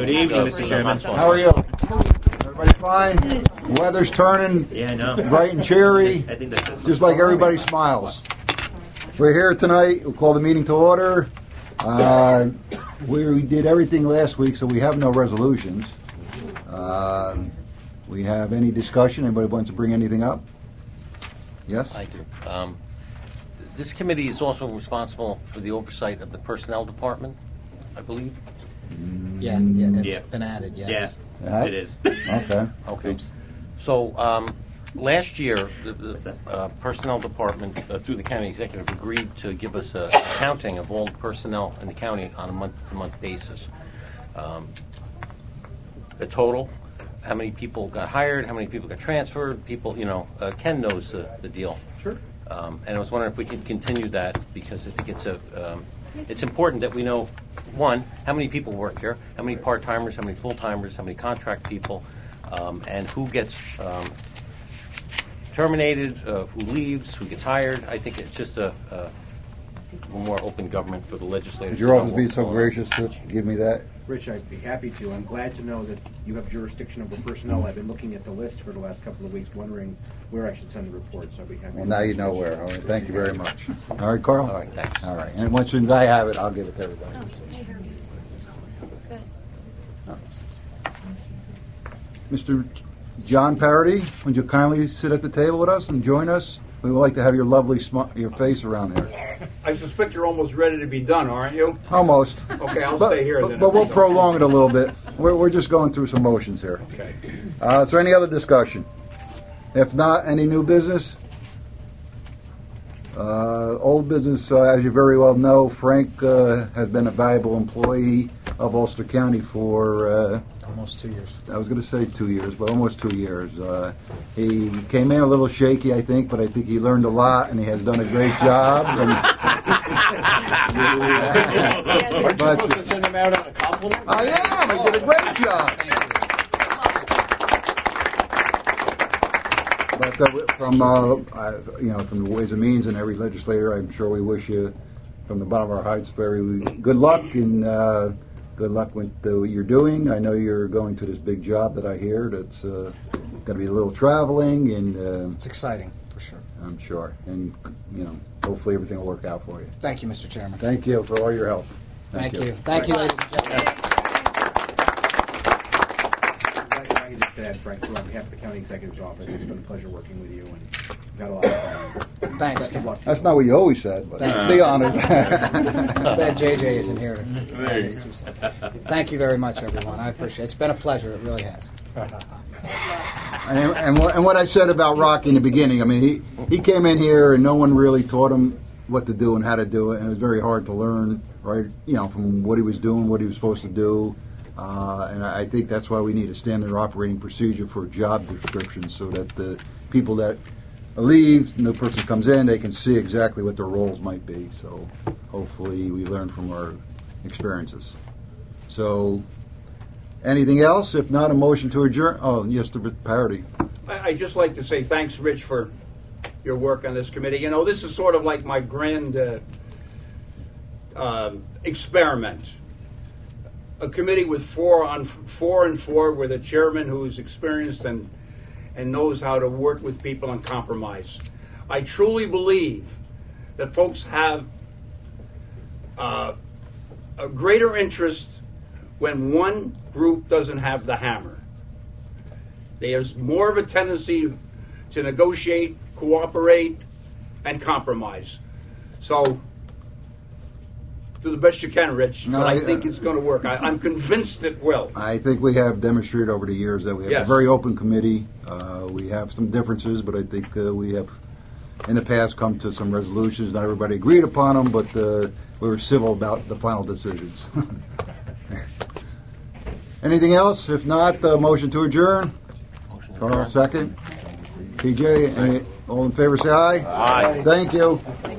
Good evening, Mr. Chairman. How are you? Everybody fine? Weather's turning bright and cheery, I think that's just like everybody smiles. We're here tonight. We'll call the meeting to order. We did everything last week, so we have no resolutions. We have any discussion? Anybody wants to bring anything up? Yes? I do. This committee is also responsible for the oversight of the personnel department, I believe. Yeah, it's been added, yes. Yeah. It is. Okay. Okay. So last year, the personnel department, through the county executive, agreed to give us a accounting of all the personnel in the county on a month-to-month basis. A total, how many people got hired, how many people got transferred, people, Ken knows the deal. Sure. And I was wondering if we could continue that, because I think it's important that we know, one, how many people work here, how many part-timers, how many full-timers, how many contract people, and who gets terminated, who leaves, who gets hired. I think it's just a more open government for the legislators. Would your office be so gracious to give me that? Rich, I'd be happy to. I'm glad to know that you have jurisdiction over personnel. I've been looking at the list for the last couple of weeks, wondering where I should send the report, so I'll be happy. Well, now you know where. All right. Thank you very much. All right, Carl? All right, thanks. All right. And once I have it, I'll give it to everybody. Mr. John Parody, would you kindly sit at the table with us and join us? We would like to have your lovely your face around here. I suspect you're almost ready to be done, aren't you? Almost. Okay, I'll stay here then. But we'll prolong it a little bit. We're just going through some motions here. Okay. Is there any other discussion? If not, any new business? Old business, as you very well know, Frank has been a valuable employee of Ulster County for... Almost 2 years. I was going to say 2 years, but almost 2 years. He came in a little shaky, I think, but I think he learned a lot, and he has done a great job. Aren't you supposed to send him out on a compliment? I am. I did a great job. But from the Ways and Means and every legislator, I'm sure we wish you, from the bottom of our hearts, very good luck and good luck with what you're doing. I know you're going to this big job that I hear. That's going to be a little traveling and It's exciting, for sure. I'm sure, and hopefully everything will work out for you. Thank you, Mr. Chairman. Thank you for all your help. Thank you. Thank you, ladies and gentlemen. If I could just add, Frank, too, on behalf of the county executive's office, it's been a pleasure working with you, and we've had a lot of fun. Thanks, Best of Ken. luck to That's you. not what you always said, but Thanks. stay on it. Bad JJ isn't here to add his 2 cents. Thank you very much, everyone. I appreciate it. It's been a pleasure. It really has. And what I said about Rocky in the beginning, I mean, he came in here and no one really taught him what to do and how to do it, and it was very hard to learn, right? From what he was doing, what he was supposed to do. And I think that's why we need a standard operating procedure for job descriptions, so that the people that leave, new person comes in, they can see exactly what their roles might be. So hopefully we learn from our experiences. So anything else? If not, a motion to adjourn. Oh, yes, the Parody. I'd just like to say thanks, Rich, for your work on this committee. This is sort of like my grand experiment. A committee with 4 and 4 with a chairman who's experienced and knows how to work with people and compromise. I truly believe that folks have a greater interest when one group doesn't have the hammer. There's more of a tendency to negotiate, cooperate, and compromise. So, do the best you can, Rich. No, but I think it's going to work. I'm convinced it will. I think we have demonstrated over the years that we have a very open committee. We have some differences, but I think we have, in the past, come to some resolutions. Not everybody agreed upon them, but we were civil about the final decisions. Anything else? If not, motion to adjourn. Carl, second. TJ, all in favor, say aye. Aye. Thank you.